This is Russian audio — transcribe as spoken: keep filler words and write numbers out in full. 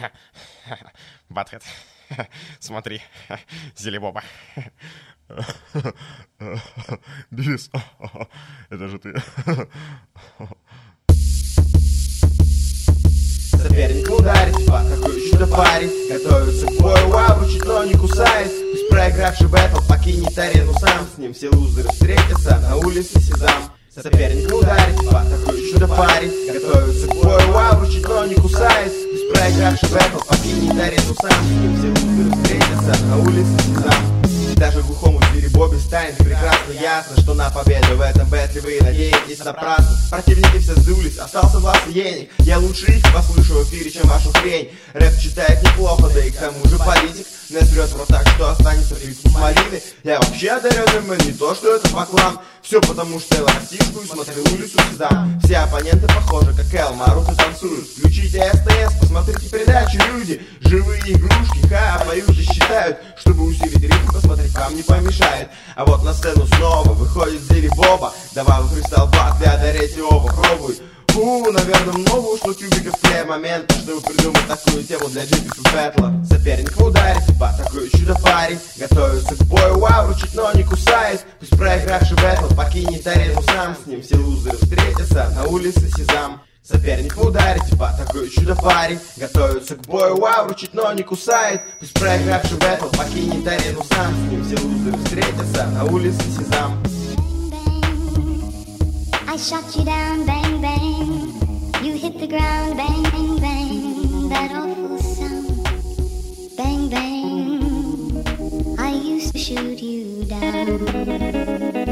Батхед, смотри, Зелебоба. Бивис, это же ты. Соперник ударит, типа, какой чудо парень. Готовится к бою, вау, вручит, но не кусает. Пусть проигравший бэтл покинет арену сам. С ним все лузеры встретятся на улице Сезам. Соперник ударит, типа, какой чудо парень. Готовится к бою, вау, вручит, но не кусает. Пусть проигравший бэтл покинет арену сам. С ним все лузеры встретятся на улице Сезам. Даже глухому Зелебобе станет прекрасно ясно, что на победу в этом бэтле вы надеетесь напрасно. Противники все сдулись, остался Влас и Еник. Я лучше их послушаю в эфире, чем вашу хрень. Рэп читает неплохо, да и к тому же политик. Насрет в рот так, что останется привкус малины. Я вообще одаренный, не то, что это поклан. Все потому, что я ластишку и смотрю улицу Сезам. Все оппоненты похожи, как Элмарут и танцуют. Включите СТС, посмотрите передачу «Люди». Живые игрушки, ха, поют и считают. Чтобы усилить ритм, посмотреть вам не помешает. А вот на сцену снова выходит Зелебоба. Давай в кристалл батли, одарите оба, пробуй. Фу, наверное, много ушло кубиков для момента, чтобы придумать такую тему для джипов и бэтла. Соперник ударит, типа, такой чудо парень. Готовится к бою, вау, вручит, но не кусает. Пусть проигравший бэтл покинет арену сам. С ним все лузеры встретятся на улице Сезам. Соперник ударит, типа, такой чудо парень. Готовится к бою, вау, вручит, но не кусает. Пусть проигравший бэтл покинет арену сам. С ним все лузеры встретятся на улице Сезам. I shot you down, bang, bang. You hit the ground, bang, bang, bang. That awful sound, bang, bang. I used to shoot you down.